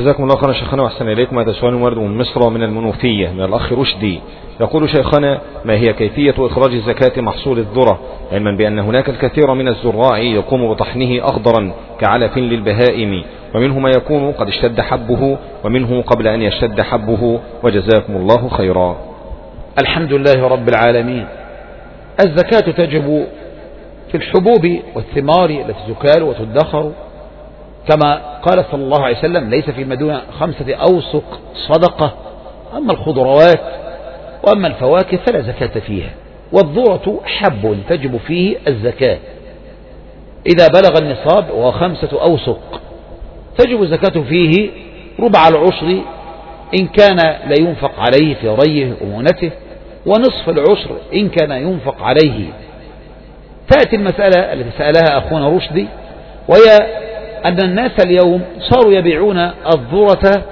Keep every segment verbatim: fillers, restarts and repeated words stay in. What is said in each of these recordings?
جزاكم الله خيرا شيخنا وأحسن إليكم. هذا سؤال ورد من مصر من المنوفية من الأخ رشدي، يقول شيخنا: ما هي كيفية إخراج زكاة محصول الذرة، علما بأن هناك الكثير من الزراع يقوم بطحنه أخضرا كعلف للبهائم، ومنه ما يكون قد اشتد حبه ومنه قبل أن يشتد حبه، وجزاكم الله خيرا. الحمد لله رب العالمين. الزكاة تجب في الحبوب والثمار التي تكال وتدخر، كما قال صلى الله عليه وسلم: ليس في المدينة خمسة أوسق صدقة، أما الخضروات وأما الفواكه فلا زكاة فيها. والذرة حب تجب فيه الزكاة إذا بلغ النصاب وهو خمسة أوسق، تجب الزكاة فيه ربع العشر إن كان لا ينفق عليه في ريه ومونته، ونصف العشر إن كان ينفق عليه. تأتي المسألة التي سألها أخونا رشدي، وهي أن الناس اليوم صاروا يبيعون الذرة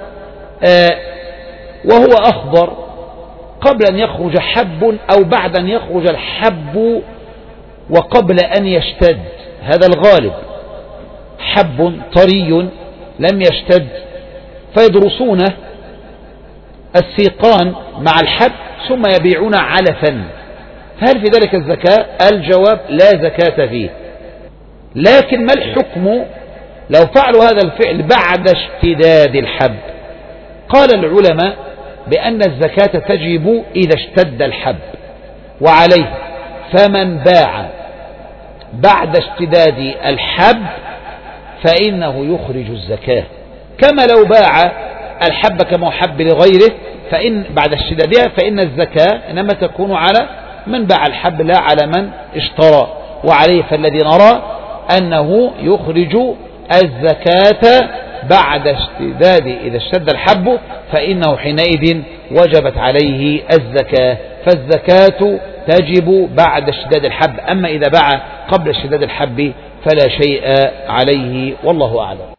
وهو أخضر قبل أن يخرج حب أو بعد أن يخرج الحب وقبل أن يشتد. هذا الغالب، حب طري لم يشتد، فيدرسون السيقان مع الحب ثم يبيعون علفا، فهل في ذلك الزكاة؟ الجواب: لا زكاة فيه. لكن ما الحكم لو فعلوا هذا الفعل بعد اشتداد الحب؟ قال العلماء بأن الزكاة تجب إذا اشتد الحب، وعليه فمن باع بعد اشتداد الحب فإنه يخرج الزكاة، كما لو باع الحب كمحب لغيره فإن بعد اشتدادها فإن الزكاة إنما تكون على من باع الحب لا على من اشترى. وعليه فالذي نرى أنه يخرج الزكاة بعد اشتداد، إذا اشتد الحب فإنه حينئذ وجبت عليه الزكاة، فالزكاة تجب بعد اشتداد الحب. أما إذا باع قبل اشتداد الحب فلا شيء عليه، والله أعلم.